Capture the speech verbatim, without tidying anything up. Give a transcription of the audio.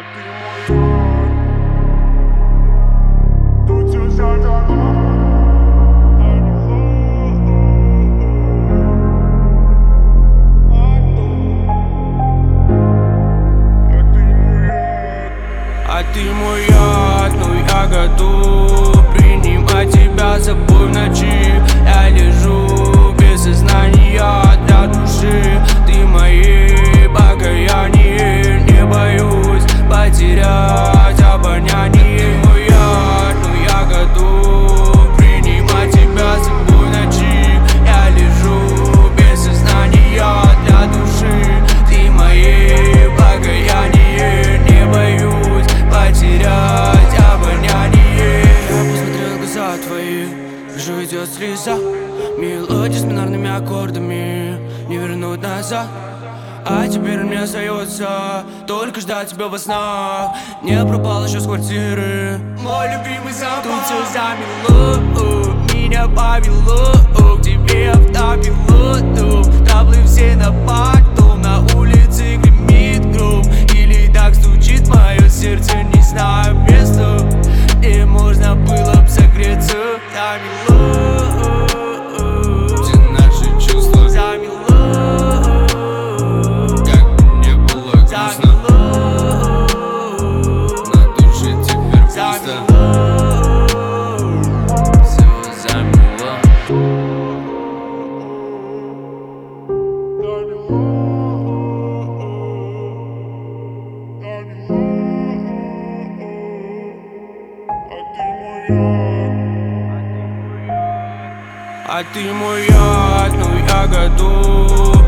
А ты мой яд, ну я готов принимать тебя с собой в ночи. Я лежу без сознания для души. Ты моей покаяние, не боюсь потерять обоняние. Мой яд, ну я готов принимать тебя с собой в ночи. Я лежу без сознания для души. Ты моей покаяние, не боюсь потерять обоняние. Я посмотрел в глаза твои, вижу идет слеза. Мелодия с минорными аккордами не вернуть назад. А теперь мне остается только ждать тебя во снах. Не пропал еще с квартиры мой любимый запах. Тут все замело, меня повело к тебе автопилоту. Таблы все на потом, на улице гремит гром. Или так стучит мое сердце, не знаю места, где можно было б согреться. Замело, где наши чувства, замело, как бы не было грустно, замело, на душе теперь пусто. Все замело. А ты мой яд, ну я готов